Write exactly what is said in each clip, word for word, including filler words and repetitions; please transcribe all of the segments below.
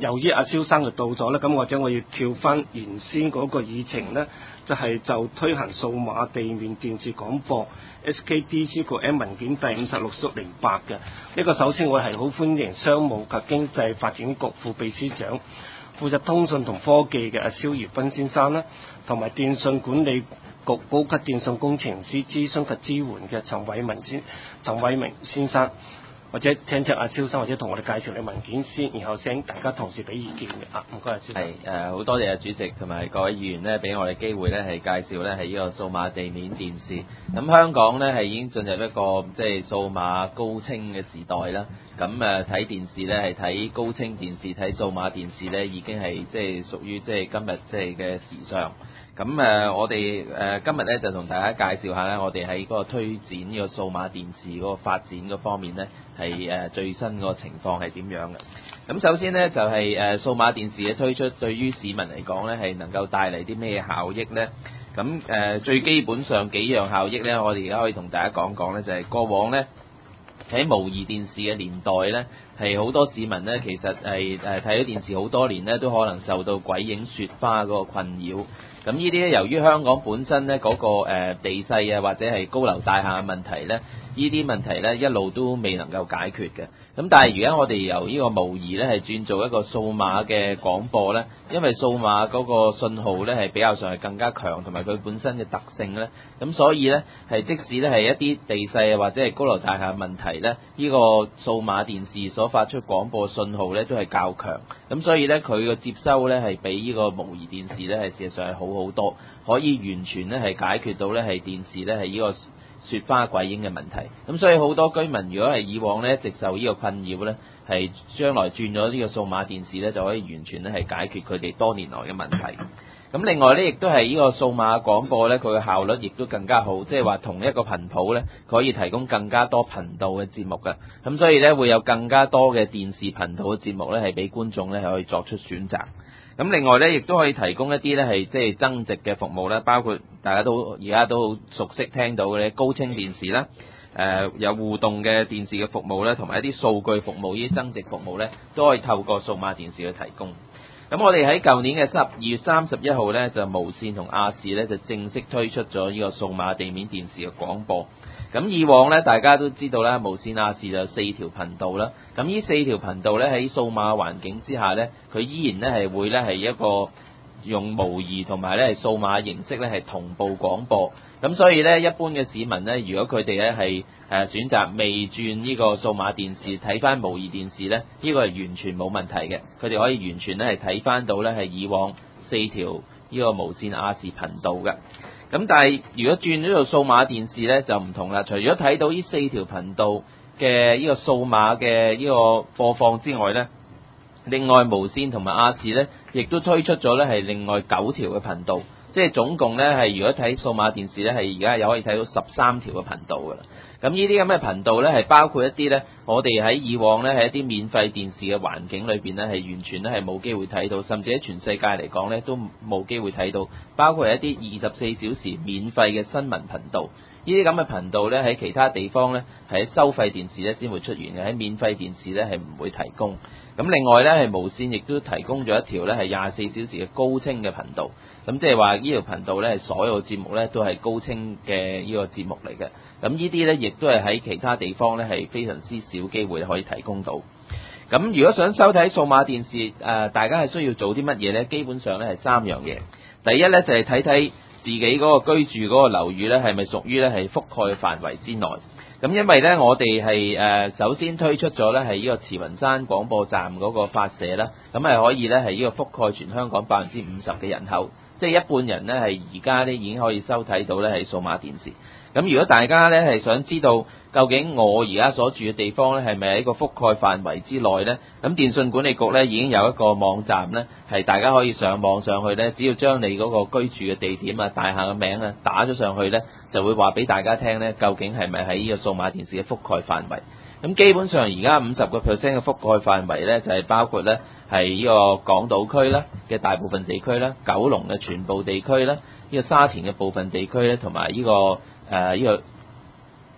由於阿蕭生就到咗咧，咁或者我要跳翻原先嗰個議程咧，就係、是、就推行數碼地面電視廣播 S K D C 個 M 文件第五十六縮零八嘅。呢、這個首先我係好歡迎商務及經濟發展局副秘書長負責通訊同科技嘅阿蕭如斌先生啦，同埋電信管理局高級電信工程師諮詢及支援嘅陳偉文先陳偉明先生。或者請請阿蕭生或者同我哋介紹你文件先，然後請大家同事俾意見嘅啊，唔該阿蕭生。 係誒，好多謝阿主席同埋各位議員呢，俾我哋機會呢係介紹呢係呢個數碼地面電視。咁香港呢係已經進入一個即係數碼高清嘅時代啦。咁誒睇電視呢係睇高清電視，睇數碼電視呢已經係即係屬於即係今日即係嘅時尚。咁誒，我哋誒今日咧就同大家介紹下咧，我哋喺嗰個推展呢個數碼電視嗰個發展嗰方面咧，係誒最新個情況係點樣嘅。咁首先咧就係誒數碼電視嘅推出，對於市民嚟講咧係能夠帶嚟啲咩效益咧？咁誒最基本上幾樣效益咧，我哋而家可以同大家講講咧，就係過往咧喺模擬電視嘅年代咧，係好多市民咧其實係誒睇咗電視好多年咧，都可能受到鬼影雪花嗰個困擾。咁呢啲咧，由於香港本身咧嗰個誒地勢啊，或者係高樓大廈嘅問題咧，呢啲問題咧一路都未能夠解決嘅。咁但係而家我哋由呢個模擬咧係轉做一個數碼嘅廣播咧，因為數碼嗰個信號咧係比較上係更加強，同埋佢本身嘅特性咧，咁所以咧係即使咧係一啲地勢啊或者係高樓大廈嘅問題咧，呢個數碼電視所發出廣播信號咧都係較強，咁所以咧佢嘅接收咧係比呢個模擬電視咧係事實上係好好多，可以完全咧係解決到咧係電視咧係呢個雪花鬼影嘅問題。咁所以好多居民如果係以往咧一直受呢個困擾咧，係將來轉咗呢個數碼電視咧就可以完全咧係解決佢哋多年來嘅問題。咁另外咧亦都係呢個數碼廣播咧，佢嘅效率亦都更加好，即係話同一個頻譜咧可以提供更加多頻道嘅節目嘅。咁所以咧會有更加多嘅電視頻道嘅節目咧係俾觀眾咧係可以作出選擇。咁另外咧，亦都可以提供一啲咧係即係增值嘅服務啦，包括大家都而家都好熟悉聽到嘅高清電視啦，誒、呃、有互動嘅電視嘅服務咧，同埋一啲數據服務，呢啲增值服務咧，都可以透過數碼電視去提供。咁我哋喺舊年嘅十二月三十一號咧，就無線同亞視咧就正式推出咗呢個數碼地面電視嘅廣播。咁以往咧，大家都知道啦，無線亞視就有四條頻道啦。咁呢四條頻道咧喺數碼環境之下咧，佢依然咧係會咧係一個用模擬同埋咧係數碼形式咧係同步廣播。咁所以咧，一般嘅市民咧，如果佢哋咧係誒選擇未轉呢個數碼電視睇翻模擬電視咧，呢個係完全冇問題嘅。佢哋可以完全咧係睇翻到咧係以往四條呢個無線亞視頻道嘅。咁但係如果轉咗做數碼電視咧就唔同啦，除咗睇到呢四條頻道嘅呢個數碼嘅呢個播放之外咧，另外無線同埋亞視咧亦都推出咗咧係另外九條嘅頻道，即係總共咧係如果睇數碼電視咧係而家有可以睇到十三條嘅頻道噶啦。咁呢啲咁嘅頻道咧係包括一啲咧我哋喺以往咧喺一啲免費電視嘅環境裏邊咧係完全咧係冇機會睇到，甚至喺全世界嚟講咧都冇機會睇到，包括係一啲二十四小時免費嘅新聞頻道。呢啲咁嘅頻道咧喺其他地方咧係喺收費電視咧先會出現嘅，喺免費電視咧係唔會提供。咁另外咧係無線亦都提供咗一條咧係廿四小時嘅高清嘅頻道。咁即係話呢條頻道咧係所有節目咧都係高清嘅呢個節目嚟嘅。咁呢啲咧亦都係喺其他地方咧係非常之少機會可以提供到。咁如果想收睇數碼電視，誒、呃、大家係需要做啲乜嘢咧？基本上咧係三樣嘢。第一咧就係睇睇自己嗰個居住嗰個樓宇咧係咪屬於咧係覆蓋範圍之內。咁因為咧我哋係誒首先推出咗咧係呢個慈雲山廣播站嗰個發射啦，咁係可以咧係呢個覆蓋全香港百分之五十嘅人口，即係一半人咧係而家咧已經可以收睇到咧係數碼電視。咁如果大家咧係想知道究竟我而家所住嘅地方咧係咪喺個覆蓋範圍之內咧，咁電信管理局咧已經有一個網站咧係大家可以上網上去咧，只要將你嗰個居住嘅地點啊、大廈嘅名啊打咗上去咧，就會話俾大家聽咧究竟係咪喺呢個數碼電視嘅覆蓋範圍。咁基本上而家五十個 percent 嘅覆蓋範圍咧就係包括咧係呢個港島區啦嘅大部分地區啦、九龍嘅全部地區啦、呢個沙田嘅部分地區咧，同埋呢個誒呢個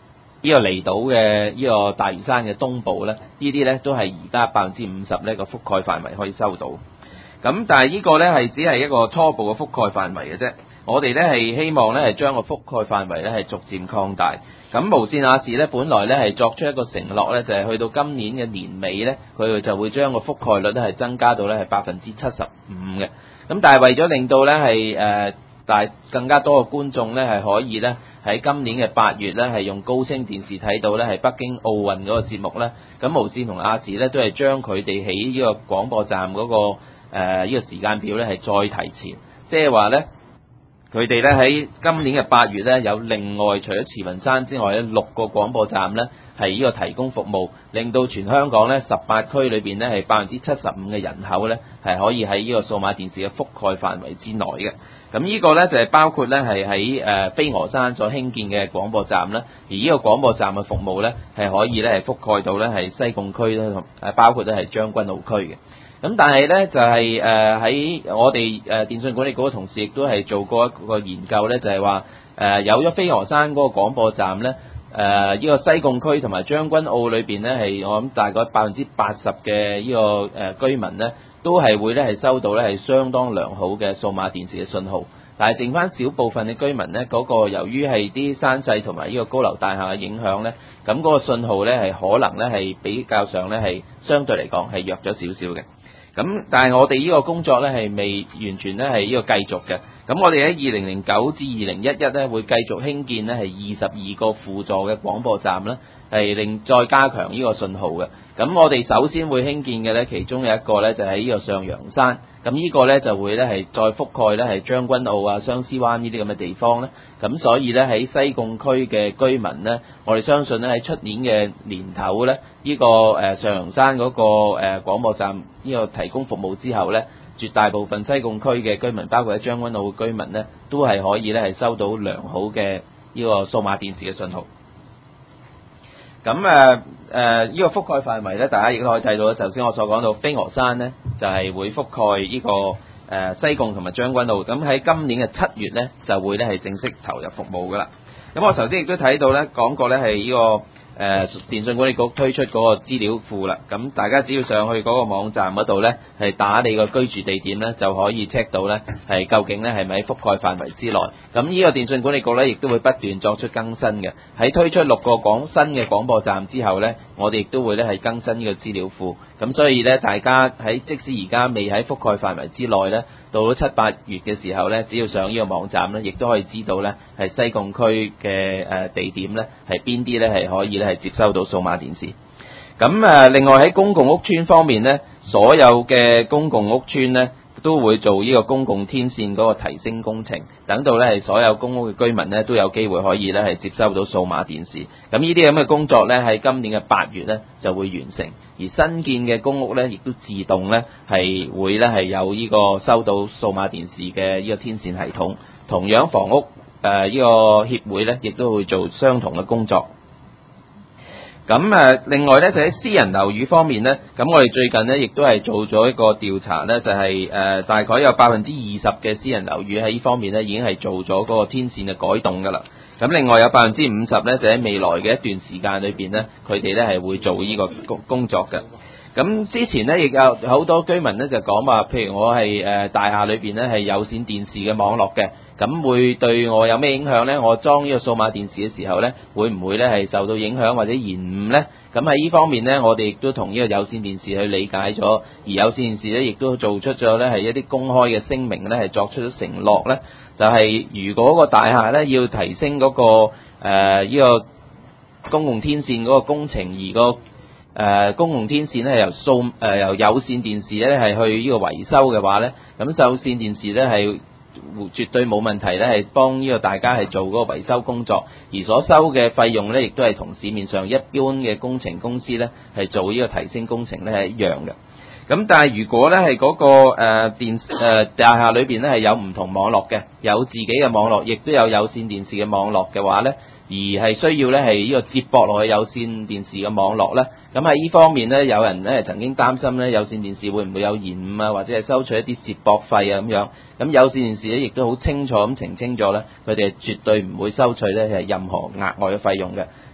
呢個離島嘅呢個大嶼山嘅東部咧，呢啲咧都係而家百分之五十呢個覆蓋範圍可以收到。咁但係呢個咧係只係一個初步嘅覆蓋範圍嘅啫。我哋咧係希望咧係將個覆蓋範圍咧係逐漸擴大。咁無線亞視咧本來咧係作出一個承諾咧，就係去到今年嘅年尾咧，佢哋就會將個覆蓋率咧係增加到咧係百分之七十五嘅。咁但係為咗令到咧係誒大更加多嘅觀眾咧係可以咧喺今年嘅八月咧係用高清電視睇到咧係北京奧運嗰個節目咧，咁無線同亞視咧都係將佢哋喺呢個廣播站嗰個誒呢個時間表咧係再提前，即係話咧。佢哋咧喺今年嘅八月咧，有另外除咗慈雲山之外咧，六個廣播站咧係呢個提供服務，令到全香港咧十八區裏邊咧係百分之七十五嘅人口咧係可以喺呢個數碼電視嘅覆蓋範圍之內嘅。咁呢個咧就係包括咧係喺誒飛鵝山所興建嘅廣播站啦，而呢個廣播站嘅服務咧係可以咧係覆蓋到咧係西貢區啦，同誒包括咧係將軍澳區嘅。咁但係咧就係誒喺我哋誒電訊管理局嘅同事亦都係做過一個研究咧，就係話誒有咗飛鵝山嗰個廣播站咧，誒呢個西貢區同埋將軍澳裏邊咧係我諗大概百分之八十嘅呢個誒居民咧，都係會咧係收到咧係相當良好嘅數碼電視嘅信號。但係剩翻少部分嘅居民咧，嗰個由於係啲山勢同埋呢個高樓大廈嘅影響咧，咁嗰個信號咧係可能咧係比較上咧係相對嚟講係弱咗少少嘅。咁但係我哋呢個工作咧係未完全咧係呢個繼續嘅。咁我哋喺二零零九至二零一一咧會繼續興建咧係二十二個輔助嘅廣播站啦，係令再加強呢個信號嘅。咁我哋首先會興建嘅咧，其中有一個咧就喺呢個上陽山。咁呢個咧就會咧係再覆蓋咧係將軍澳啊、相思灣呢啲咁嘅地方咧。咁所以咧喺西貢區嘅居民咧，我哋相信咧喺出年嘅年頭咧，呢個誒上陽山嗰個誒廣播站呢個提供服務之後咧，絕大部分西貢區嘅居民，包括喺將軍澳嘅居民咧，都係可以咧係收到良好嘅呢個數碼電視嘅信號。咁誒誒呢個覆蓋範圍咧，大家亦都可以睇到，頭先我所講到飛鵝山咧，就係會覆蓋呢個誒西貢同埋將軍澳。咁喺今年嘅七月咧，就會咧係正式投入服務噶啦。咁我頭先亦都睇到咧，講過咧係呢個。誒、呃、電訊管理局推出嗰個資料庫啦，咁大家只要上去嗰個網站嗰度咧，係打你個居住地點咧，就可以 check 到咧係究竟咧係咪喺覆蓋範圍之內。咁呢個電訊管理局咧，亦都會不斷作出更新嘅。喺推出六個廣新嘅廣播站之後咧，我哋亦都會咧係更新呢個資料庫。咁所以咧，大家喺即使而家未喺覆蓋範圍之內咧，到咗七八月嘅時候咧，只要上呢個網站咧，亦都可以知道咧係西貢區嘅誒地點咧係邊啲咧係可以咧係接收到數碼電視。咁誒，另外喺公共屋邨方面咧，所有嘅公共屋邨咧都會做呢個公共天線嗰個提升工程，等到咧係所有公屋嘅居民咧都有機會可以咧係接收到數碼電視。咁呢啲咁嘅工作咧喺今年嘅八月咧就會完成。而新建嘅公屋咧，亦都自動咧係會咧係有呢個收到數碼電視嘅呢個天線系統。同樣房屋誒呢、呃這個協會咧，亦都會做相同嘅工作。咁誒，另外咧就喺私人樓宇方面咧，咁我哋最近咧亦都係做咗一個調查咧，就係、是、誒、呃、大概有百分之二十嘅私人樓宇喺呢方面咧已經係做咗嗰個天線嘅改動㗎啦。咁另外有百分之五十咧，就喺未來嘅一段時間裏邊咧，佢哋咧係會做呢個工工作嘅。咁之前咧亦有好多居民咧就講話，譬如我係誒大廈裏邊咧係有線電視嘅網絡嘅，咁會對我有咩影響咧？我裝呢個數碼電視嘅時候咧，會唔會咧係受到影響或者延誤咧？咁喺呢方面咧，我哋亦都同呢個有線電視去理解咗，而有線電視咧亦都做出咗咧係一啲公開嘅聲明咧，係作出咗承諾咧，就係、是、如果個大廈咧要提升嗰、那個誒呢、呃這個公共天線嗰個工程，而個誒、呃、公共天線咧由數誒、呃、由有線電視咧係去呢個維修嘅話咧，咁有線電視咧係絕對冇問題咧，係幫呢個大家係做嗰個維修工作，而所收嘅費用咧，亦都係同市面上一般嘅工程公司咧係做呢個提升工程咧係一樣嘅。咁但係如果咧係嗰個誒、呃、電誒、呃、大廈裏邊咧係有唔同網絡嘅，有自己嘅網絡，亦都有有線電視嘅網絡嘅話咧，而係需要咧係呢個接駁落去有線電視嘅網絡咧，咁喺呢方面咧，有人咧曾經擔心咧有線電視會唔會有延誤啊，或者係收取一啲接駁費啊咁樣。咁有線電視咧亦都好清楚咁澄清咗咧，佢哋係絕對唔會收取咧係任何額外嘅費用嘅。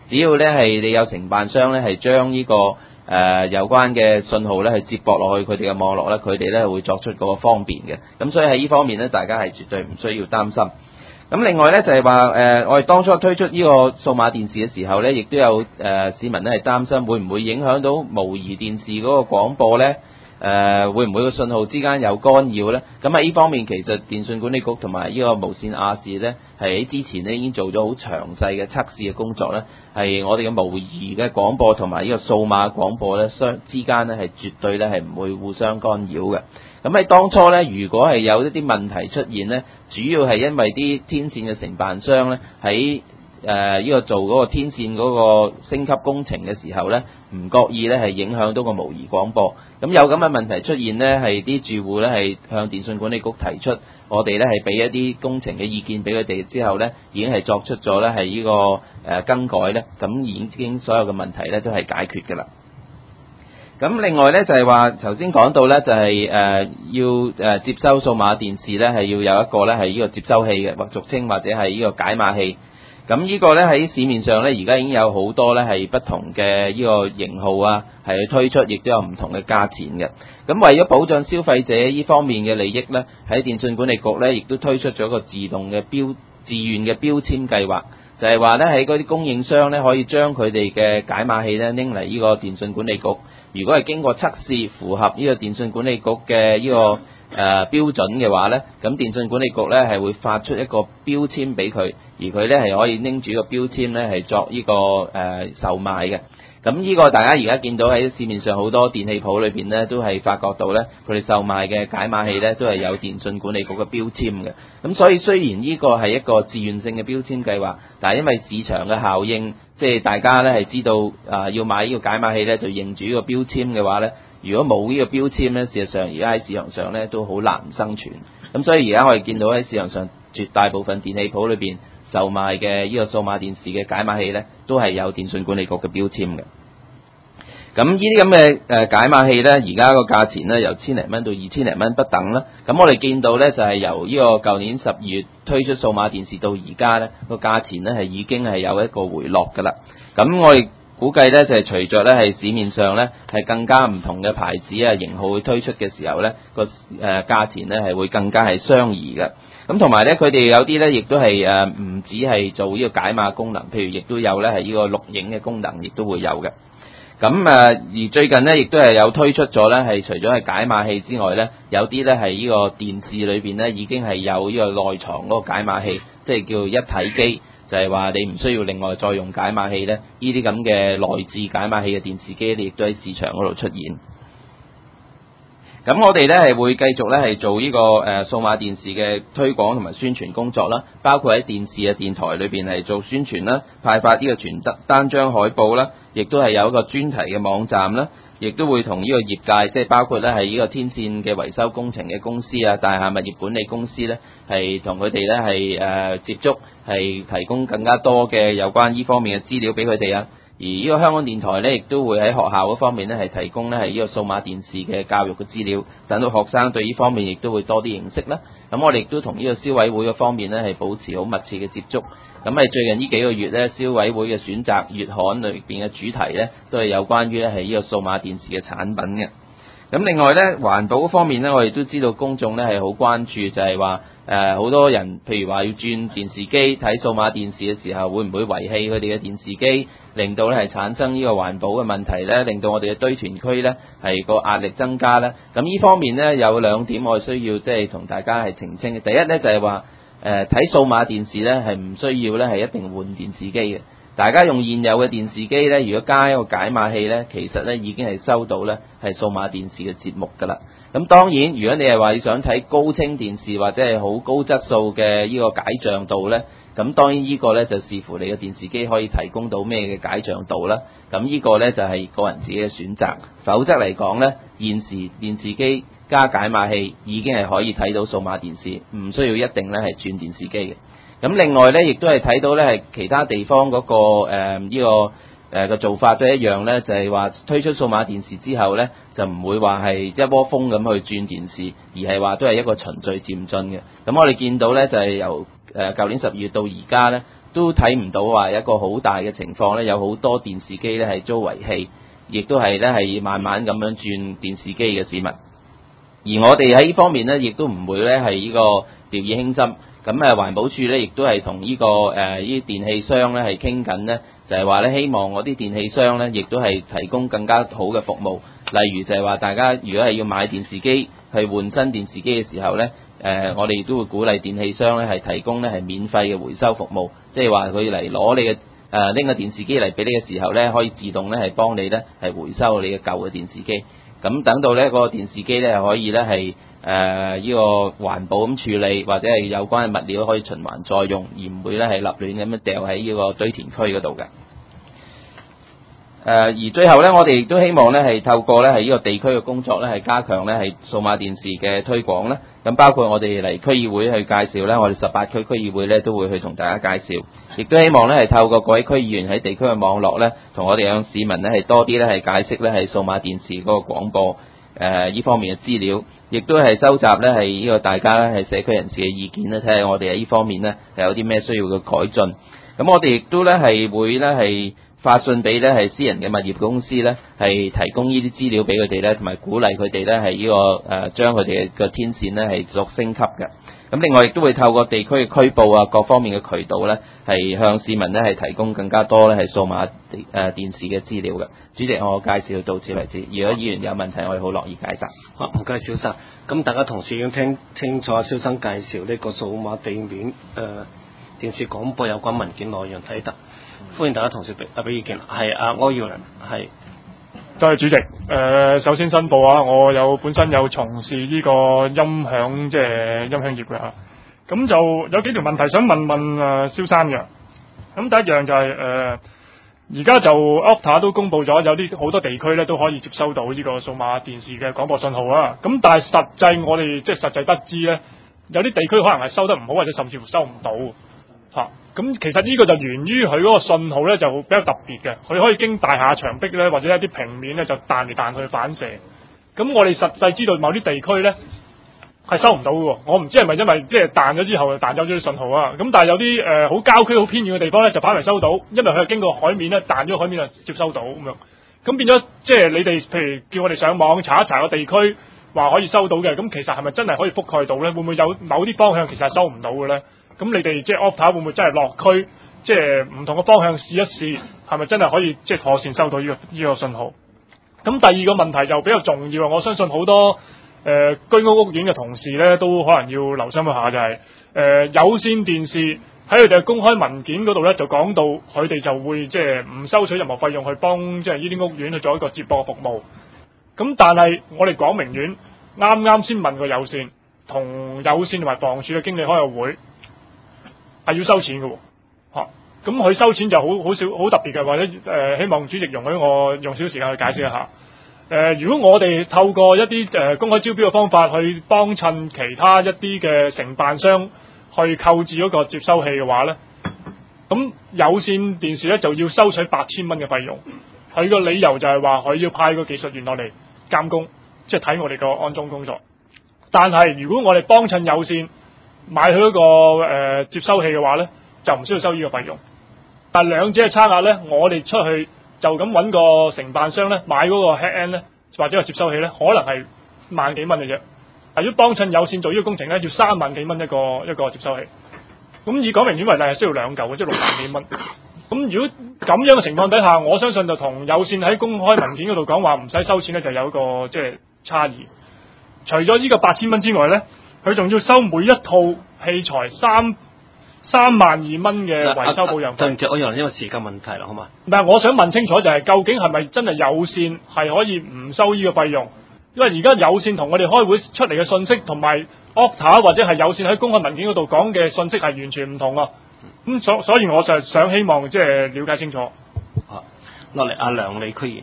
只要咧係你有承辦商咧係將呢個誒、呃、有關嘅信號咧係接駁落去佢哋嘅網絡咧，佢哋咧會作出嗰個方便嘅。咁所以喺呢方面咧，大家係絕對唔需要擔心。咁另外咧就係話誒，我哋當初推出呢個數碼電視嘅時候咧，亦都有誒、呃、市民咧係擔心會唔會影響到模擬電視嗰個廣播咧？誒、呃、會唔會個信號之間有干擾呢？咁喺呢方面，其實電訊管理局同埋呢個無線亞視呢，係喺之前呢已經做咗好詳細嘅測試嘅工作呢，係我哋嘅模擬嘅廣播同埋呢個數碼廣播呢，相之間呢係絕對呢係唔會互相干擾嘅。咁喺當初呢，如果係有一啲問題出現呢，主要係因為啲天線嘅承辦商呢喺誒呢、呃這個做嗰個天線嗰個升級工程嘅時候呢，唔覺意呢係影響到個模擬廣播。咁有咁嘅問題出現呢，係啲住戶呢係向電訊管理局提出，我哋呢係俾一啲工程嘅意見俾佢哋之後呢，已經係作出咗呢係呢個誒、呃、更改呢，咁已經所有嘅問題呢都係解決㗎啦。咁另外呢，就係話頭先講到呢，就係、是、誒、呃、要誒、呃、接收數碼電視呢，係要有一個呢係呢個接收器嘅，或俗稱或者係呢個解碼器。咁呢個呢，喺市面上呢，而家已經有好多呢係不同嘅呢個型號啊，係推出，亦都有唔同嘅價錢嘅。咁為咗保障消費者呢方面嘅利益呢，喺電訊管理局呢，亦都推出咗個自動嘅標自願嘅標籤計劃，就係話呢，喺嗰啲供應商呢，可以將佢哋嘅解碼器呢拎嚟呢個電訊管理局，如果係經過測試符合呢個電訊管理局嘅呢、這個誒、呃、標準嘅話呢，咁電訊管理局呢係會發出一個標籤俾佢，而佢呢係可以拎住個標籤呢係作呢、這個誒、呃、售賣嘅。咁呢個大家而家見到喺市面上好多電器鋪裏邊呢，都係發覺到呢，佢哋售賣嘅解碼器呢都係有電訊管理局嘅標籤嘅。咁所以雖然呢個係一個自願性嘅標籤計劃，但係因為市場嘅效應，即係大家呢係知道啊、呃、要買呢個解碼器呢，就認住呢個標籤嘅話呢，如果冇呢個標籤呢，事實上而家喺市場上呢都好難生存。咁所以而家我哋見到喺市場上絕大部分電器鋪裏邊售賣嘅呢個數碼電視嘅解碼器呢，都係有電訊管理局嘅標籤嘅。咁呢啲咁嘅誒解碼器呢，而家個價錢呢由千零蚊到二千零蚊不等啦。咁我哋見到呢，就係由呢個舊年十二月推出數碼電視到而家呢個價錢呢係已經係有一個回落㗎啦。咁我哋估計呢，就係隨着呢係市面上呢係更加唔同嘅牌子啊型號去推出嘅時候呢，個誒價錢呢係會更加係相宜嘅。咁同埋咧，佢哋有啲咧，亦都係誒唔止係做呢個解碼功能，譬如亦都有咧係呢個錄影嘅功能，亦都會有嘅。咁誒而最近呢，亦都係有推出咗咧，係除咗係解碼器之外咧，有啲咧係呢個電視裏邊咧已經係有呢個內藏嗰個解碼器，即係叫一體機，就係話你唔需要另外再用解碼器咧，呢啲咁嘅內置解碼器嘅電視機，亦都喺市場嗰度出現。咁我哋咧係會繼續咧係做呢個誒數碼電視嘅推廣同埋宣傳工作啦，包括喺電視嘅電台裏邊係做宣傳啦，派發呢個傳單張海報啦，亦都係有一個專題嘅網站啦，亦都會同呢個業界，即係包括咧係呢個天線嘅維修工程嘅公司啊、大廈物業管理公司咧，係同佢哋咧係誒接觸，係提供更加多嘅有關呢方面嘅資料俾佢哋啊。而呢個香港電台呢，亦都會喺學校嗰方面呢，係提供呢係呢個數碼電視嘅教育嘅資料，等到學生對呢方面亦都會多啲認識啦。咁我哋亦都同呢個消委會嘅方面呢，係保持好密切嘅接觸。咁喺最近呢幾個月呢，消委會嘅選擇月刊裏邊嘅主題呢，都係有關於呢係呢個數碼電視嘅產品嘅。咁另外呢，環保方面呢，我哋都知道公眾呢係好關注，就係話誒好多人，譬如話要轉電視機睇數碼電視嘅時候，會唔會遺棄佢哋嘅電視機，令到呢係產生呢個環保嘅問題呢，令到我哋嘅堆填區呢係個壓力增加呢。咁呢方面呢，有兩點我需要即係同大家係澄清嘅。第一呢，就係話誒睇數碼電視呢係唔需要呢係一定換電視機嘅。大家用現有嘅電視機呢，如果加一個解碼器呢，其實呢已經係收到呢係數碼電視嘅節目㗎啦。咁當然，如果你係話你想睇高清電視或者係好高質素嘅呢個解像度呢，咁當然呢個呢就視乎你嘅電視機可以提供到咩嘅解像度啦。咁呢個呢就係個人自己嘅選擇。否則嚟講呢，現時電視機加解碼器已經係可以睇到數碼電視，唔需要一定呢係轉電視機嘅。咁另外咧，亦都係睇到咧，係其他地方嗰、那個誒呢、呃這個誒嘅、呃、做法都一樣咧，就係、是、話推出數碼電視之後咧，就唔會話係一窩蜂咁去轉電視，而係話都係一個循序漸進嘅。咁我哋見到咧，就係、是、由誒舊年十二月到而家咧，都睇唔到話一個好大嘅情況咧，有好多電視機咧係遭遺棄，亦都係咧係慢慢咁樣轉電視機嘅市民。而我哋喺呢方面咧，亦都唔會咧係呢個掉以輕心。咁誒環保署咧，亦都係同呢個誒呢啲電器商咧係傾緊咧，就係話咧希望嗰啲電器商咧，亦都係提供更加好嘅服務。例如就係話大家如果係要買電視機去換新電視機嘅時候咧，誒、呃、我哋都會鼓勵電器商咧係提供咧係免費嘅回收服務，即係話佢嚟攞你嘅誒拎個電視機嚟俾你嘅時候咧，可以自動咧係幫你咧係回收你嘅舊嘅電視機。咁等到咧嗰個電視機咧可以咧係誒呢個環保咁處理，或者係有關嘅物料可以循環再用，而唔會咧係立亂咁樣掉喺呢個堆填區嗰度嘅。誒、呃、而最後咧，我哋亦都希望咧係透過咧係呢個地區嘅工作咧係加強咧係數碼電視嘅推廣咧。咁包括我哋嚟區議會去介紹咧，我哋十八區區議會咧都會去同大家介紹，亦都希望咧係透過各位區議員喺地區嘅網絡咧，同我哋向市民咧係多啲咧係解釋咧係數碼電視嗰個廣播誒呢、呃、方面嘅資料，亦都係收集咧係呢個大家咧係社區人士嘅意見咧，睇下我哋喺呢方面咧係有啲咩需要嘅改進。咁我哋亦都咧係會咧係發信俾咧係私人嘅物業公司咧，係提供呢啲資料俾佢哋咧，同埋鼓勵佢哋咧係呢個誒將佢哋嘅天線咧係作升級嘅。咁另外亦都會透過地區嘅區報啊，各方面嘅渠道咧，係向市民咧係提供更加多咧係數碼誒電視嘅資料嘅。主席，我介紹到此為止。如果議員有問題，我哋好樂意解答。 好，唔該，蕭生。咁大家同事已經聽清楚蕭生介紹呢個數碼地面誒、呃、電視廣播有關文件內容睇得。歡迎大家同事俾啊俾意見，係阿柯耀倫，係。 多謝主席。誒、呃，首先申報啊，我有本身有從事呢個音響即係音響業嘅嚇。咁就有幾條問題想問問誒蕭生嘅。咁第一樣就係、是、誒，而、呃、家就 O P T A 都公布咗有啲好多地區咧都可以接收到呢個數碼電視嘅廣播信號啊。咁但係實際我哋即係實際得知咧，有啲地區可能係收得唔好，或者甚至乎收唔到嚇。咁、啊、其實呢個就源於佢嗰個信號咧就比較特別嘅，佢可以經大廈牆壁咧或者一啲平面咧就彈嚟彈去反射。咁我哋實際知道某啲地區咧係收唔到嘅喎，我唔知係咪因為即係彈咗之後就彈走咗啲信號啊。咁但係有啲誒好郊區好偏遠嘅地方咧就反為收到，因為佢係經過海面咧彈咗海面就接收到咁樣。咁變咗即係你哋譬如叫我哋上網查一查個地區話可以收到嘅，咁其實係咪真係可以覆蓋到咧？會唔會有某啲方向其實係收唔到嘅咧？咁你哋即係 O P T A 會唔會真係落區，即係唔同嘅方向試一試，係咪真係可以即係妥善收到呢個呢個信號？咁第二個問題就比較重要啊！我相信好多誒、呃、居屋屋苑嘅同事咧都可能要留心一下，就係、是、誒、呃、有線電視喺佢哋嘅公開文件嗰度咧就講到佢哋就會即係唔收取任何費用去幫即係呢啲屋苑去做一個接駁服務。咁但係我哋廣明苑啱啱先問過有線，同有線同埋房署嘅經理開個會。係要收錢嘅喎，嚇、啊！咁佢收錢就好好少好特別嘅，或者誒、呃、希望主席容許我用少少時間去解釋一下。誒、呃，如果我哋透過一啲誒、呃、公開招標嘅方法去幫襯其他一啲嘅承辦商去購置嗰個接收器嘅話咧，咁有線電視咧就要收取八千蚊嘅費用。佢個理由就係話佢要派個技術員落嚟監工，即係睇我哋個安裝工作。但係如果我哋幫襯有線買佢嗰個誒、呃、接收器嘅話咧，就唔需要收呢個費用。但兩者嘅差額咧，我哋出去就咁揾個承辦商咧買嗰個 head end 咧，或者個接收器咧，可能係萬幾蚊嘅啫。係要幫襯有線做呢個工程咧，要三萬幾蚊一個一個接收器。咁以廣明苑為例係需要兩嚿嘅，即係六萬幾蚊。咁如果咁樣嘅情況底下，我相信就同有線喺公開文件嗰度講話唔使收錢咧，就有一個即係差異。除咗呢個八千蚊之外咧，佢仲要收每一套器材三三萬二蚊嘅維修保養費。對唔住，我以為因為時間問題啦，好嘛？唔係，我想問清楚就係、是、究竟係咪真係有線係可以唔收呢個費用？因為而家有線同我哋開會出嚟嘅信息，同埋 O P T A 或者係有線喺公開文件嗰度講嘅信息係完全唔同啊。咁所所以我就想希望即係了解清楚。好，落嚟阿梁李區議員。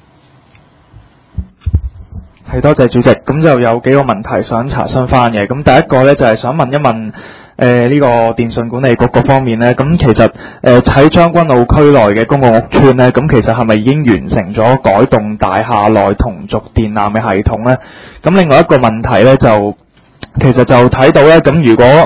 係，多謝主席。咁就有幾個問題想查詢翻嘅。咁第一個咧就係、是、想問一問誒呢、呃這個電信管理局嗰方面咧，咁其實誒喺將軍澳區內嘅公共屋邨咧，咁其實係咪已經完成咗改動大廈內同軸電纜嘅系統咧？咁另外一個問題咧就其實就睇到咧，咁如果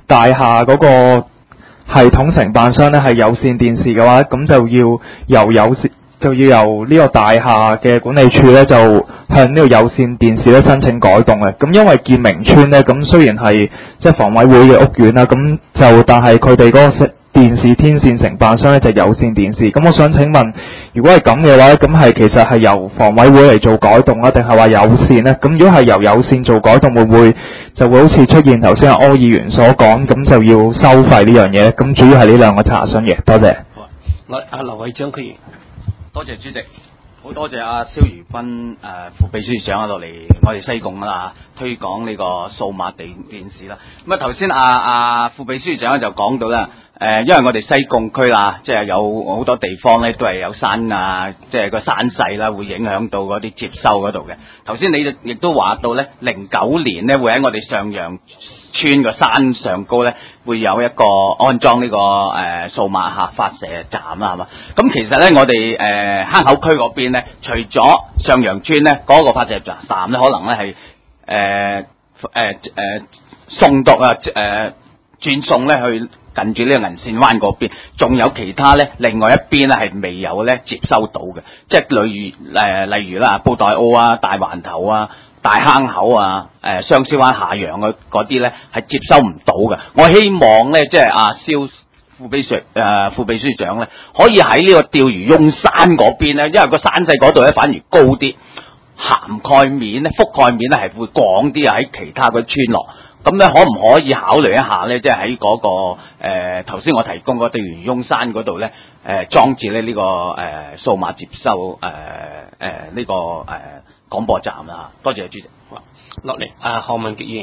大廈嗰個系統承辦商咧係有線電視嘅話，咁就要由有線就要由呢個大廈嘅管理處咧就向呢個有線電視咧申請改動嘅。咁因為建明村咧，咁雖然係即係房委會嘅屋苑啦，咁就但係佢哋嗰個電視天線承辦商咧就有線電視。咁我想請問，如果係咁嘅話，咁係其實係由房委會嚟做改動啊，定係話有線呢？咁如果係由有線做改動，會唔會就會好似出現頭先阿柯議員所講，咁就要收費呢樣嘢咧？咁主要係呢兩個查詢嘅，多謝。 好啊，來阿劉偉章區議員。 多謝主席，好多謝阿蕭如斌誒、呃、副秘書長落嚟我哋西貢啦，推廣呢個數碼地電視啦。咁啊頭先阿阿副秘書長就講到啦，誒、呃、因為我哋西貢區啦，即係有好多地方咧都係有山啊，即係個山勢啦，會影響到嗰啲接收嗰度嘅。頭先你亦都話到咧，零九年咧會喺我哋上陽村個山上高咧，會有一個安裝呢、這個誒數碼客發射站啦，係嘛？咁其實咧，我哋誒、呃、坑口區嗰邊咧，除咗上陽村咧嗰、那個發射站咧，可能咧係誒誒誒送到啊誒轉送咧去近住呢個銀線灣嗰邊，仲有其他咧，另外一邊咧係未有咧接收到嘅，即係例如誒、呃、例如啦，布袋澳啊、大環頭啊、大坑口啊、誒雙燒灣下陽嘅嗰啲咧係接收唔到嘅。我希望咧，即係阿蕭副秘書誒、呃、副秘書長咧，可以喺呢個釣魚翁山嗰邊咧，因為個山勢嗰度咧反而高啲，涵蓋面咧、覆蓋面咧係會廣啲啊，喺其他嘅村落。咁咧可唔可以考慮一下咧？即係喺嗰個誒頭先我提供嗰釣魚翁山嗰度咧，誒、呃、裝置咧呢、這個誒、呃、數碼接收誒誒呢個誒、呃、廣播站啦。多謝主席。 落嚟啊，何文傑議員。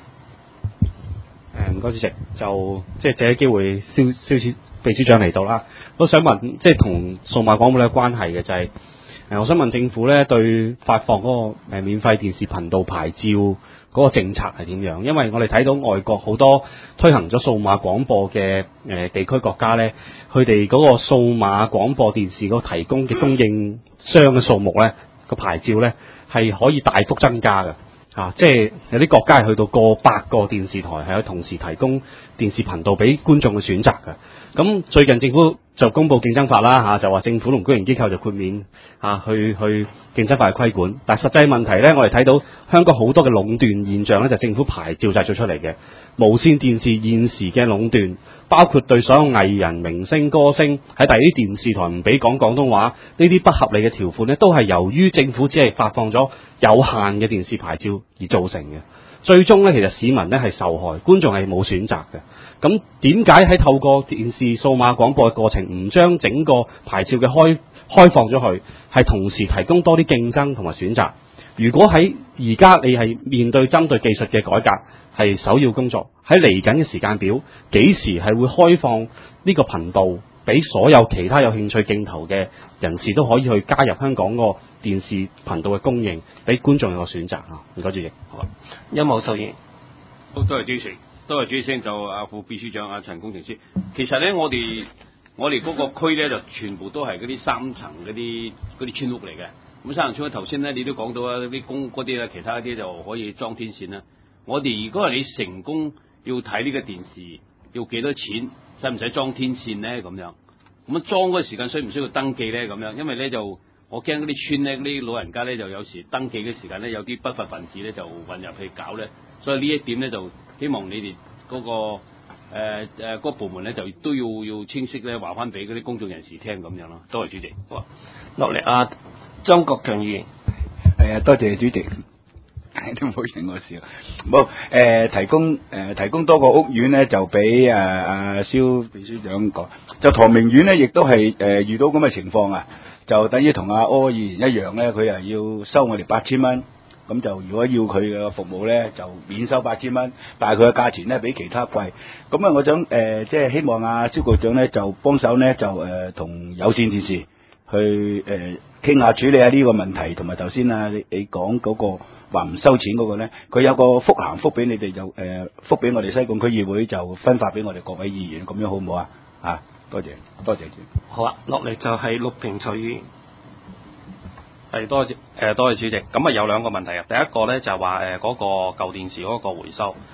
誒唔該主席，就即係借啲機會，蕭蕭秘書長嚟到啦。我想問，即係同數碼廣播有關係嘅就係、是、誒，我想問政府咧對發放嗰個誒免費電視頻道牌照嗰個政策係點樣？因為我哋睇到外國好多推行咗數碼廣播嘅誒地區國家咧，佢哋嗰個數碼廣播電視嗰個提供嘅供應商嘅數目咧，個牌照咧係可以大幅增加嘅。啊，即係有啲國家係去到過百個電視台係可以同時提供電視頻道俾觀眾嘅選擇嘅。咁最近政府就公布競爭法啦，嚇、啊、就話政府同公營機構就豁免嚇、啊、去去競爭法嘅規管。但係實際問題咧，我哋睇到香港好多嘅壟斷現象咧，就係、政府牌照製造出嚟嘅。無線電視現時嘅壟斷，包括對所有藝人、明星、歌星喺第二啲電視台唔俾講廣東話呢啲不合理嘅條款咧，都係由於政府只係發放咗有限嘅電視牌照而造成嘅。最終咧，其實市民咧係受害，觀眾係冇選擇嘅。咁點解喺透過電視數碼廣播嘅過程，唔將整個牌照嘅開開放咗去，係同時提供多啲競爭同埋選擇？如果喺而家你係面對針對技術嘅改革係首要工作，喺嚟緊嘅時間表，幾時係會開放呢個頻道俾所有其他有興趣競投嘅人士都可以去加入香港個電視頻道嘅供應，俾觀眾有個選擇啊！唔該主席，好啊， 有冇受益？ 好，多謝主席，多謝主席就阿副秘書長阿陳工程師。其實咧，我哋我哋嗰個區咧就全部都係嗰啲三層嗰啲嗰啲村屋嚟嘅。咁三層村頭先咧你都講到啊，啲公嗰啲啊，其他啲就可以裝天線啦。我哋如果係你成功要睇呢個電視，要幾多錢？使唔使裝天線咧？咁樣咁裝嗰個時間需唔需要登記咧？咁樣，因為咧就我驚嗰啲村咧，啲老人家咧就有時登記嘅時間咧，有啲不法分子咧就混入去搞咧，所以呢一點咧就希望你哋嗰、嗰個誒誒嗰個部門咧就都要要清晰咧話翻俾嗰啲公眾人士聽咁樣咯。多謝主席。 好，落嚟啊，張國強議員。 係啊，多謝主席。都唔好認我笑，冇誒、呃、提供誒、呃、提供多個屋苑咧，就俾誒阿蕭秘書長講，就唐明苑咧，亦都係誒、呃、遇到咁嘅情況啊，就等於同阿柯議員一樣咧，佢又要收我哋八千蚊，咁就如果要佢嘅服務咧，就免收八千蚊，但係佢嘅價錢咧比其他貴，咁啊，我想誒、呃、即係希望阿蕭局長咧就幫手咧就誒同、呃、有線電視去誒傾下處理下呢個問題，同埋頭先啊你你講嗰、嗰個。話唔收錢嗰個咧，佢有個覆函覆俾你哋就誒覆俾我哋西貢區議會就分發俾我哋各位議員，咁樣好唔好啊？啊，多謝多謝。 好啊，落嚟就係陸平徐議員。 係多謝誒、呃、多謝主席。咁啊有兩個問題啊，第一個咧就係話誒嗰個舊電視嗰個回收。誒、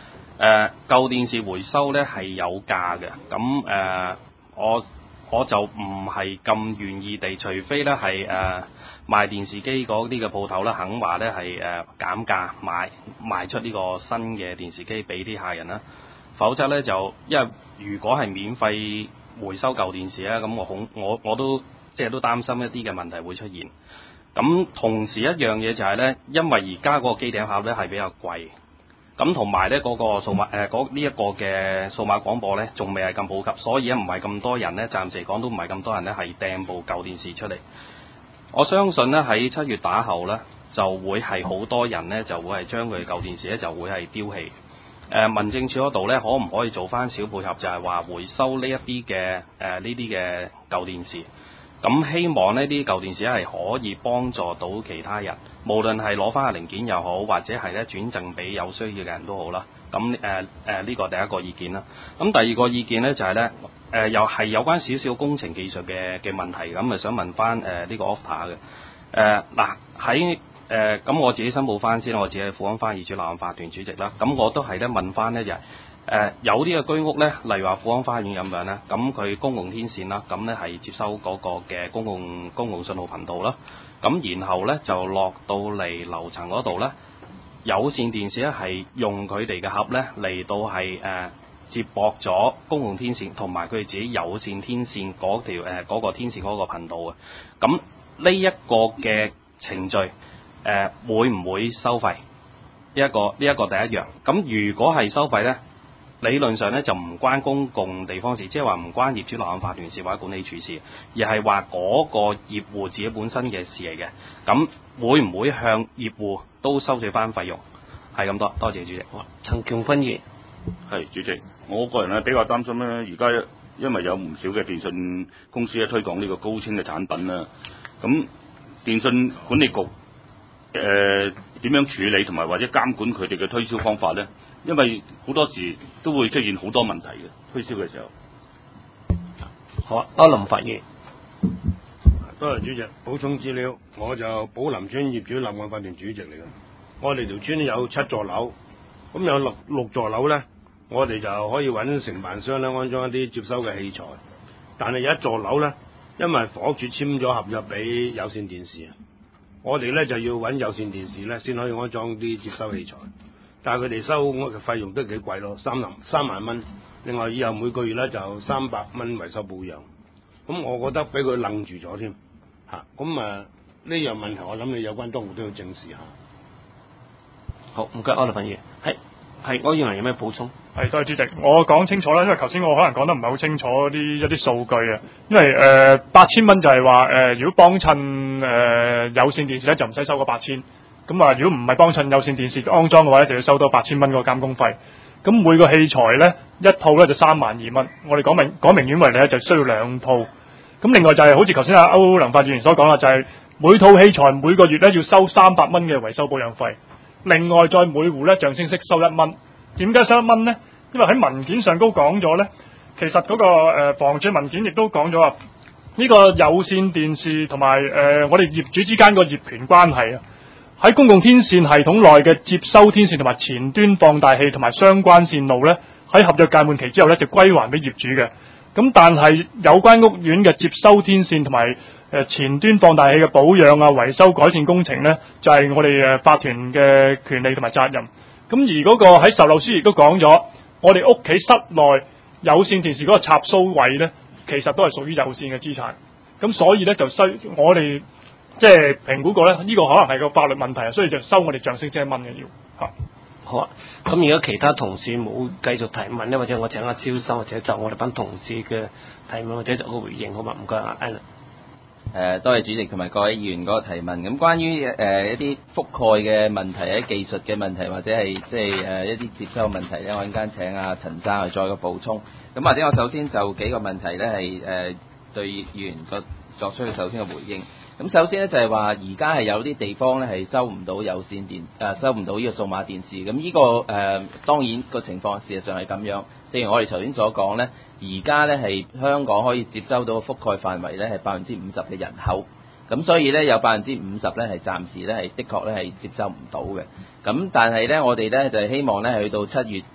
誒舊電視回收咧係有價嘅，咁誒、呃、我我就唔係咁願意地，除非咧係誒賣電視機嗰啲嘅鋪頭咧肯話咧係誒減價賣賣出呢個新嘅電視機俾啲客人啦，否則咧就因為如果係免費回收舊電視咧，咁我恐我我都即係都擔心一啲嘅問題會出現。咁同時一樣嘢就係咧，因為而家嗰個機頂盒咧係比較貴。咁同埋咧嗰個數碼誒嗰呢一個嘅數碼廣播咧，仲未係咁普及，所以咧唔係咁多人咧，暫時嚟講都唔係咁多人咧係掟部舊電視出嚟。我相信咧喺七月打後咧，就會係好多人咧就會係將佢舊電視咧就會係丟棄。誒、呃、民政處嗰度咧，可唔可以做翻小配合，就係話回收呢一啲嘅誒呢啲嘅舊電視？咁希望呢啲舊電視咧係可以幫助到其他人，無論係攞翻個零件又好，或者係咧轉贈俾有需要嘅人都好啦。咁誒誒呢個第一個意見啦。咁第二個意見咧就係咧誒又係有關少少工程技術嘅嘅問題，咁啊想問翻誒呢個 offer 嘅誒嗱喺誒咁我自己申報翻先，我自己係富安花業主立案法團主席啦。咁我都係咧問翻咧就係。誒、呃、有啲嘅居屋咧，例如話富安花園咁樣咧，咁佢公共天線啦，咁咧係接收嗰個嘅公共公共信號頻道啦，咁然後咧就落到嚟樓層嗰度咧，有線電視咧係用佢哋嘅盒咧嚟到係誒、呃、接駁咗公共天線同埋佢哋自己有線天線嗰條誒嗰、呃那個天線嗰個頻道嘅，咁呢一個嘅程序誒、呃、會唔會收費？呢、這、一個呢一、這個第一樣，咁如果係收費咧？理論上咧就唔關公共地方事，即係話唔關業主立案法團事或者管理處事，而係話嗰個業戶自己本身嘅事嚟嘅。咁會唔會向業戶都收取翻費用？係咁多，多謝主席。 陳強輝議員， 係主席，我個人咧比較擔心咧，而家因為有唔少嘅電信公司咧推廣呢個高清嘅產品啦，咁電信管理局誒點、呃、樣處理同埋或者監管佢哋嘅推銷方法咧？因為好多時都會出現好多問題嘅推銷嘅時候。 好啊，柯林發言。 多謝主席，補充資料，我就寶林村業主立案法團主席嚟嘅。我哋條村有七座樓，咁有六六座樓咧，我哋就可以揾承辦商咧安裝一啲接收嘅器材。但係有一座樓咧，因為房屋署簽咗合約俾有線電視，我哋咧就要揾有線電視咧先可以安裝啲接收器材。但係佢哋收嘅費用都幾貴咯，三萬三萬蚊。另外以後每個月咧就三百蚊維修保養。咁我覺得俾佢愣住咗添嚇。咁啊呢樣問題，我諗你有關當局都要正視下。 好，唔該，柯立芬議員。係係，我認為有咩補充？ 係，多謝主席。我講清楚啦，因為頭先我可能講得唔係好清楚啲一啲數據啊。因為誒八千蚊就係話誒，如果幫襯誒、呃、有線電視咧，就唔使收嗰八千。咁啊，如果唔係幫襯有線電視安裝嘅話咧，就要收多八千蚊嗰個監工費。咁每個器材咧一套咧就三萬二蚊。我哋講明講明顯為例咧，就需要兩套。咁另外就係、是、好似頭先阿歐良發議員所講啦，就係、是、每套器材每個月咧要收三百蚊嘅維修保養費。另外再每戶咧象徵式收一蚊。點解收一蚊咧？因為喺文件上都講咗咧，其實嗰、那個誒房署文件亦都講咗啊，呢、這個有線電視同埋誒我哋業主之間個業權關係啊。喺公共天線系統內嘅接收天線同埋前端放大器同埋相關線路咧，喺合約屆滿期之後咧就歸還俾業主嘅。咁但係有關屋苑嘅接收天線同埋誒前端放大器嘅保養啊、維修改善工程咧，就係、是、我哋誒法團嘅權利同埋責任。咁而嗰個喺售樓書亦都講咗，我哋屋企室內有線電視嗰個插蘇位咧，其實都係屬於有線嘅資產。咁所以咧就需我哋。即係評估過咧，呢、這個可能係個法律問題啊，所以就收我哋象徵式一蚊嘅要嚇。 好啊，咁如果其他同事冇繼續提問咧，或者我請阿蕭生或者就我哋班同事嘅提問或者就個回應，好嘛？唔該啊 Alan。 誒，多謝主席同埋各位議員嗰個提問。咁關於誒、呃、一啲覆蓋嘅問題，喺技術嘅問題，或者係即係誒一啲接收問題咧，我陣間請阿陳生去再個補充。咁或者我首先就幾個問題咧係誒對議員個作出首先嘅回應。咁首先咧就係話，而家係有啲地方咧係收唔到有線電誒、呃，收唔到呢個數碼電視。咁呢、這個誒、呃、當然個情況事實上係咁樣。正如我哋頭先所講咧，而家咧係香港可以接收到嘅覆蓋範圍咧係百分之五十嘅人口。咁所以咧有百分之五十咧係暫時咧係的確咧係接收唔到嘅。咁但係咧我哋咧就係希望咧去到七月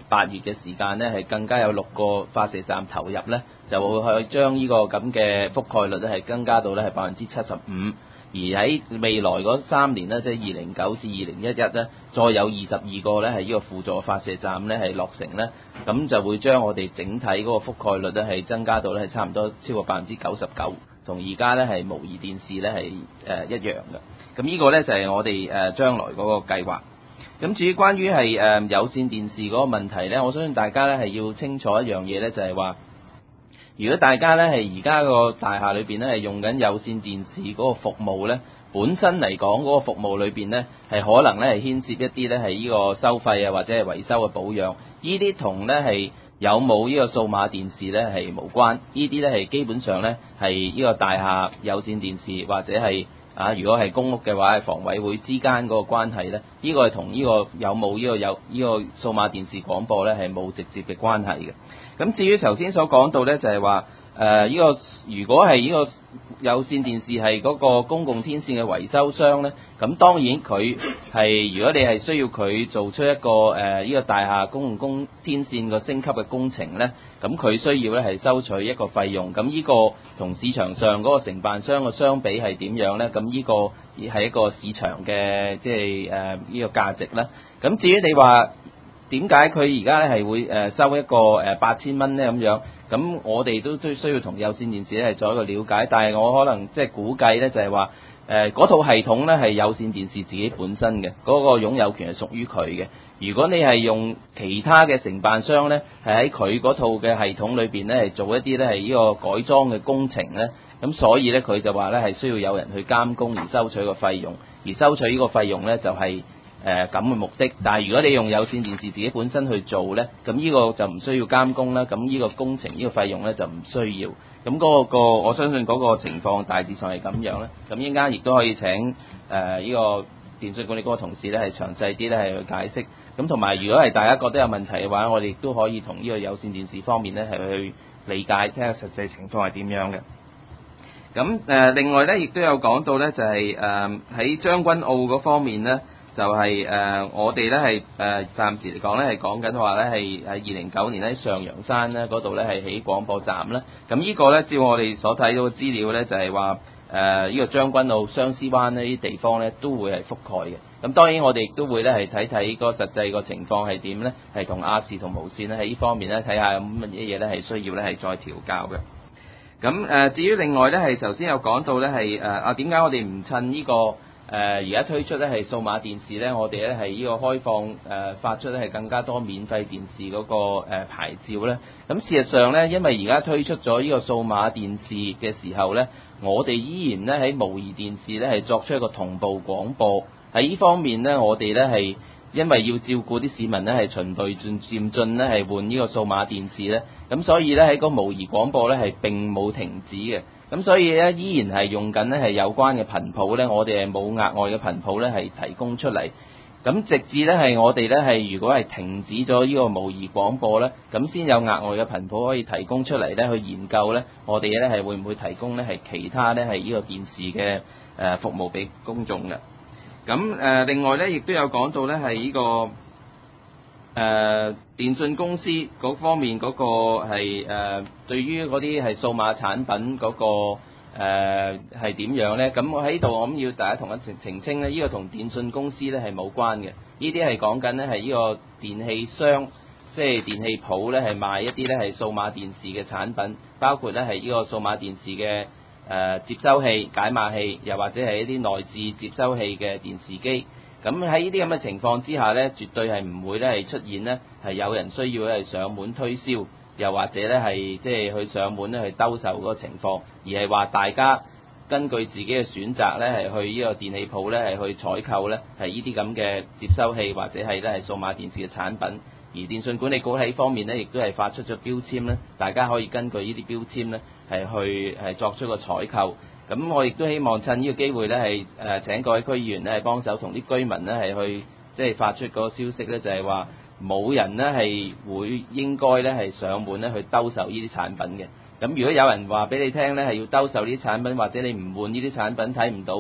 八月嘅時間呢，係更加有六個發射站投入呢，就會去將呢個咁嘅覆蓋率呢係增加到呢係百分之七十五。而喺未來嗰三年呢，即係二零九至二零一一呢，再有二十二個呢係呢個輔助發射站呢係落成呢，咁就會將我哋整體嗰個覆蓋率呢係增加到呢係差唔多超過百分之九十九，同而家呢係模擬電視呢係誒一樣嘅。咁呢個呢就係我哋誒將來嗰個計劃。咁至於關於係誒有線電視嗰個問題呢，我相信大家呢係要清楚一樣嘢呢，就係話，如果大家呢係而家個大廈裏邊呢係用緊有線電視嗰個服務呢，本身嚟講嗰個服務裏邊呢係可能呢係牽涉一啲呢係呢個收費啊或者係維修嘅保養，呢啲同呢係有冇呢個數碼電視呢係無關，呢啲呢係基本上呢係呢個大廈有線電視或者係啊，如果係公屋嘅話，係房委會之間嗰個關係呢，呢個係同呢個有冇呢個有呢個數碼電視廣播呢係冇直接嘅關係嘅。咁至於頭先所講到呢，就係話誒呢個如果係呢個有線電視係嗰個公共天線嘅維修商呢，咁當然佢係如果你係需要佢做出一個誒呢個大廈公共公天線個升級嘅工程呢，咁佢需要呢係收取一個費用。咁呢個同市場上嗰個承辦商嘅相比係點樣呢？咁呢個係一個市場嘅即係誒呢個價值啦。咁至於你話點解佢而家咧係會誒收一個誒八千蚊咧咁樣？咁我哋都都需要同有線電視咧係做一個了解，但係我可能即係估計咧就係話誒嗰套系統咧係有線電視自己本身嘅，嗰個擁有權係屬於佢嘅。如果你係用其他嘅承辦商咧，係喺佢嗰套嘅系統裏邊咧係做一啲咧係呢個改裝嘅工程咧，咁所以咧佢就話咧係需要有人去監工而收取個費用，而收取呢個費用咧就係誒咁嘅目的。但係如果你用有線電視自己本身去做咧，咁呢個就唔需要監工啦，咁呢個工程呢個費用咧就唔需要。咁嗰個我相信嗰個情況大致上係咁樣咧。咁陣間亦都可以請誒呢個電訊管理嗰個同事咧係詳細啲咧係去解釋。咁同埋如果係大家覺得有問題嘅話，我哋亦都可以同呢個有線電視方面咧係去理解，聽下實際情況係點樣嘅。咁誒另外咧亦都有講到咧就係誒喺將軍澳嗰方面咧。就係、是、誒、呃，我哋咧係誒暫時嚟講咧係講緊話咧係喺二零九年喺上陽山咧嗰度咧係起廣播站啦。咁呢個咧照我哋所睇到嘅資料咧就係話誒呢個將軍澳、相思灣呢啲地方咧都會係覆蓋嘅。咁當然我哋亦都會咧係睇睇個實際個情況係點咧，係同亞視同無線咧喺呢方面咧睇下有乜嘢嘢咧係需要咧係再調校嘅。咁誒、呃、至於另外咧係頭先有講到咧係誒啊點解我哋唔趁呢、這個？誒而家推出咧係數碼電視咧，我哋咧係呢個開放誒、呃、發出咧係更加多免費電視嗰、那個、呃、牌照咧。咁事實上咧，因為而家推出咗呢個數碼電視嘅時候咧，我哋依然咧喺模擬電視咧係作出一個同步廣播。喺呢方面咧，我哋咧係因為要照顧啲市民咧係循序漸漸進咧係換呢個數碼電視咧，咁所以咧喺個模擬廣播咧係並冇停止嘅。咁所以咧，依然係用緊咧係有關嘅頻譜咧，我哋係冇額外嘅頻譜咧係提供出嚟。咁直至咧係我哋咧係如果係停止咗呢個模擬廣播咧，咁先有額外嘅頻譜可以提供出嚟咧去研究咧，我哋咧係會唔會提供咧係其他咧係呢個電視嘅誒服務俾公眾嘅。咁誒另外咧亦都有講到咧係呢個誒、呃、電訊公司嗰方面嗰個係誒、呃、對於嗰啲係數碼產品嗰、嗰個誒係點樣咧？咁我喺度我諗要大家同一澄澄清咧，呢、呢個同電訊公司咧係冇關嘅。呢啲係講緊咧係呢個電器商，即係電器鋪咧係賣一啲咧係數碼電視嘅產品，包括咧係呢個數碼電視嘅誒、呃、接收器、解碼器，又或者係一啲內置接收器嘅電視機。咁喺呢啲咁嘅情況之下咧，絕對係唔會咧係出現咧係有人需要咧係上門推銷，又或者咧係即係去上門咧去兜售嗰個情況，而係話大家根據自己嘅選擇咧係去呢個電器鋪咧係去採購咧係呢啲咁嘅接收器或者係咧係數碼電視嘅產品。而電訊管理局喺呢方面咧亦都係發出咗標籤咧，大家可以根據呢啲標籤咧係去係作出個採購。咁我亦都希望趁呢個機會咧係誒請各位區議員咧係幫手同啲居民咧係去即係發出嗰個消息咧，就係話冇人咧係會應該咧係上門咧去兜售呢啲產品嘅。咁如果有人話俾你聽咧係要兜售呢啲產品，或者你唔換呢啲產品睇唔到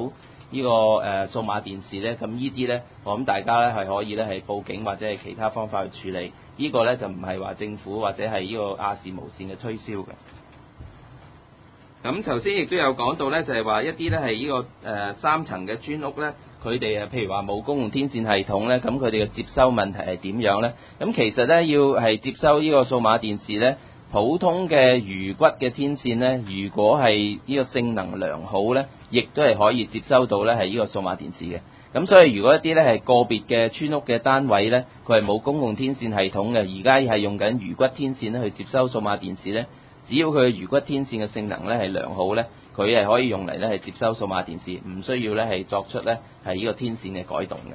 呢、個誒、呃、數碼電視咧，咁呢啲咧，我諗大家咧係可以咧係報警或者係其他方法去處理。呢、個咧就唔係話政府或者係呢個亞視無線嘅推銷嘅。咁頭先亦都有講到咧，就係話一啲咧係呢個誒、呃、三層嘅磚屋咧，佢哋誒譬如話冇公共天線系統咧，咁佢哋嘅接收問題係點樣咧？咁其實咧要係接收呢個數碼電視咧，普通嘅魚骨嘅天線咧，如果係呢個性能良好咧，亦都係可以接收到咧係呢個數碼電視嘅。咁所以如果一啲咧係個別嘅村屋嘅單位咧，佢係冇公共天線系統嘅，而家係用緊魚骨天線咧去接收數碼電視咧，只要佢嘅魚骨天線嘅性能咧係良好咧，佢係可以用嚟咧係接收數碼電視，唔需要咧係作出咧係呢個天線嘅改動嘅。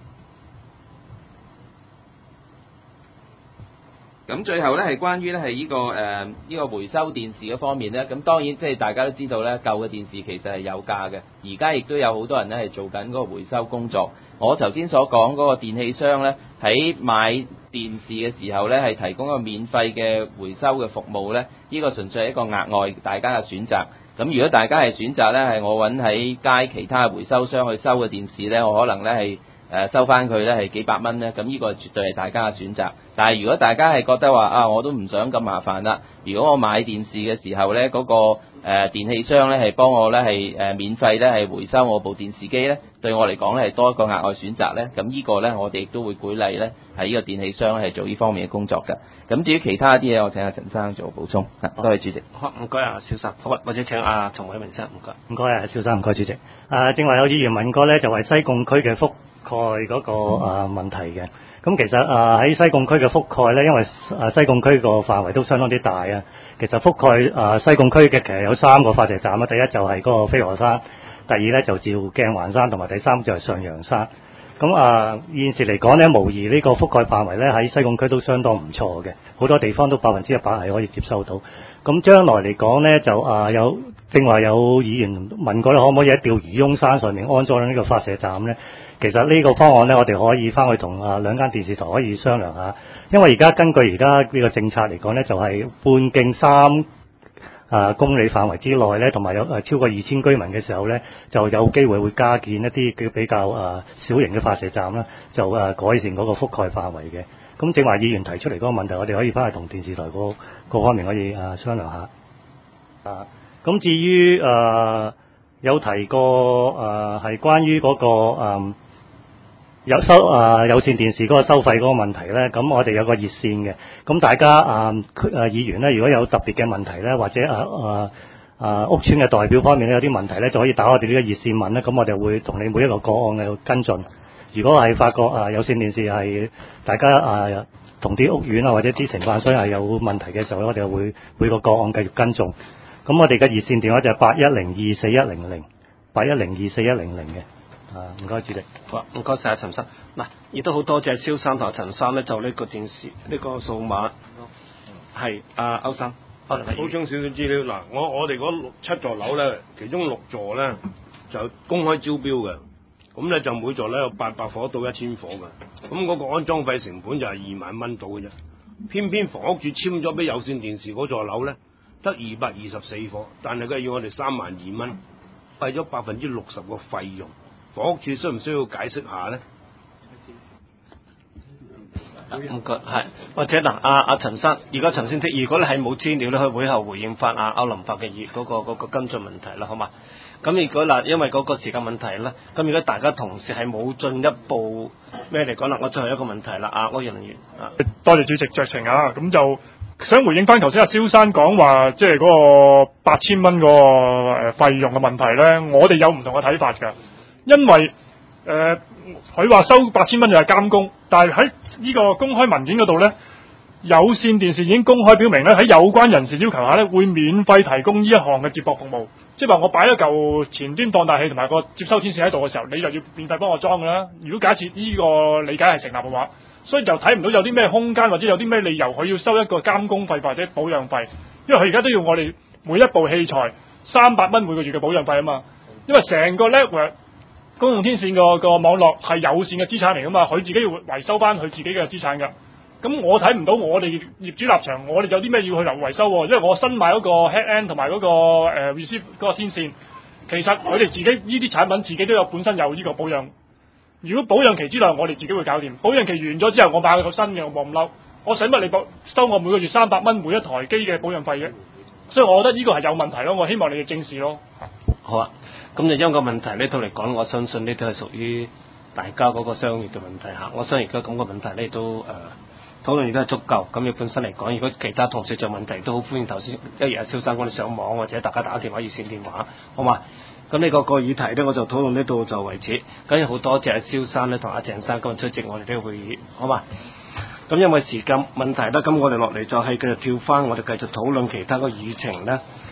咁最後咧係關於咧係呢個誒呢、呃呢個回收電視嘅方面咧，咁當然即係大家都知道咧，舊嘅電視其實係有價嘅，而家亦都有好多人咧係做緊嗰個回收工作。我頭先所講嗰個電器商咧，喺買電視嘅時候咧係提供一個免費嘅回收嘅服務咧，呢、呢個純粹係一個額外大家嘅選擇。咁如果大家係選擇咧係我揾喺街其他回收商去收嘅電視咧，我可能咧係誒收翻佢咧係幾百蚊咧，咁呢個絕對係大家嘅選擇。但係如果大家係覺得話啊，我都唔想咁麻煩啦，如果我買電視嘅時候咧，嗰、嗰個誒、呃、電器商咧係幫我咧係誒免費咧係回收我部電視機咧，對我嚟講咧係多一個額外選擇咧，咁呢個咧我哋亦都會鼓勵咧係呢個電器商係做呢方面嘅工作嘅。咁至於其他啲嘢，我請阿陳生做補充。多謝主席。 好，唔該啊，蕭生，或或者請阿陳偉明生，唔該。 唔該啊，蕭生，唔該主席。啊，正話有議員問過咧，就係西貢區嘅覆蓋嗰、那個啊問題嘅。咁其實啊喺西貢區嘅覆蓋咧，因為啊西貢區個範圍都相當之大啊。其實覆蓋啊西貢區嘅其實有三個發射站啊。第一就係嗰個飛鵝山，第二咧就照鏡環山，同埋第三就係上陽山。咁啊現時嚟講咧，無疑呢個覆蓋範圍咧喺西貢區都相當唔錯嘅，好多地方都百分之一百係可以接收到。咁將來嚟講咧，就啊有正話有議員問過咧，可唔可以喺釣魚翁山上面安裝呢個發射站咧？其實呢個方案咧，我哋可以翻去同啊兩間電視台可以商量下，因為而家根據而家呢個政策嚟講咧，就係、是、半徑三啊公里範圍之內咧，同埋有誒超過二千居民嘅時候咧，就有機會會加建一啲叫比較啊小型嘅發射站啦，就誒、啊、改善嗰個覆蓋範圍嘅。咁正話議員提出嚟嗰個問題，我哋可以翻去同電視台嗰嗰方面可以啊商量下。啊，咁至於誒、啊、有提過誒係、啊、關於嗰、那個誒。啊有收啊有線電視嗰個收費嗰個問題咧，咁我哋有個熱線嘅，咁大家啊區啊議員咧，如果有特別嘅問題咧，或者啊啊啊屋邨嘅代表方面咧有啲問題咧，就可以打我哋呢個熱線問咧，咁我哋會同你每一個個案嘅跟進。如果係發覺啊有線電視係大家啊同啲屋苑啊或者啲承辦商係有問題嘅時候咧，我哋會每個個案繼續跟進。咁我哋嘅熱線電話就係八一零二四一零零八一零二四一零零嘅。啊，唔該主席。 好，唔該晒阿陳生。嗱，亦都好多謝蕭生同陳生咧，就呢個電視呢、呢個數碼係阿歐生。 補充少少資料嗱，我我哋嗰六七座樓咧，其中六座咧就公開招標嘅，咁咧就每座咧有八百伙到一千伙嘅，咁嗰個安裝費成本就係二萬蚊到嘅啫。偏偏房屋署簽咗俾有線電視嗰座樓咧，得二百二十四伙，但係佢要我哋三萬二蚊，費咗百分之六十個費用。房屋署需唔需要解釋下咧？ 唔該，係或者嗱，阿阿陳生，如果陳先生，如果你係冇資料咧，去會後回應翻阿歐林發嘅議嗰個嗰個跟進問題啦，好嘛？咁如果嗱，因為嗰個時間問題啦，咁如果大家同事係冇進一步咩嚟講啦，我最後一個問題啦，阿柯人員啊， 多謝主席酌情啊，咁就想回應翻頭先阿蕭生講話，即係嗰個八千蚊個誒費用嘅問題咧，我哋有唔同嘅睇法㗎。因為誒佢話收八千蚊就係監工，但係喺呢個公開文件嗰度咧，有線電視已經公開表明咧，喺有關人士要求下咧，會免費提供呢一項嘅接駁服務。即係話我擺咗嚿前端放大器同埋個接收天線喺度嘅時候，你就要免費幫我裝㗎啦。如果假設呢個理解係成立嘅話，所以就睇唔到有啲咩空間或者有啲咩理由佢要收一個監工費或者保養費，因為佢而家都要我哋每一部器材三百蚊每個月嘅保養費啊嘛。因為成個 network公共天線個個網絡係有線嘅資產嚟噶嘛，佢自己要維修翻佢自己嘅資產噶。咁我睇唔到我哋業主立場，我哋有啲咩要去留維修喎？因為我新買嗰個 head end 同埋嗰個誒 receive 嗰個天線， 其實佢哋自己呢啲產品自己都有本身有呢個保養。如果保養期之內我哋自己會搞掂，保養期完咗之後我買個新嘅我唔嬲，我使乜你保收我每個月三百蚊每一台機嘅保養費嘅？所以我覺得呢個係有問題咯，我希望你哋正視咯。 好啊，咁就因個問題呢度嚟講，我相信呢都係屬於大家嗰個商業嘅問題嚇。我相信而家咁個問題呢都誒。呃討論亦都係足夠，咁你本身嚟講，如果其他同事有問題，都好歡迎頭先一日阿蕭生講你上網或者大家打電話熱線電話，好嘛？咁呢個個議題呢，我就討論呢度就為止。咁要好多謝阿蕭生呢同阿鄭生今日出席我哋呢個會議，好嘛？咁因為時間問題啦，咁我哋落嚟就係繼續跳翻，我哋繼續討論其他個議程啦。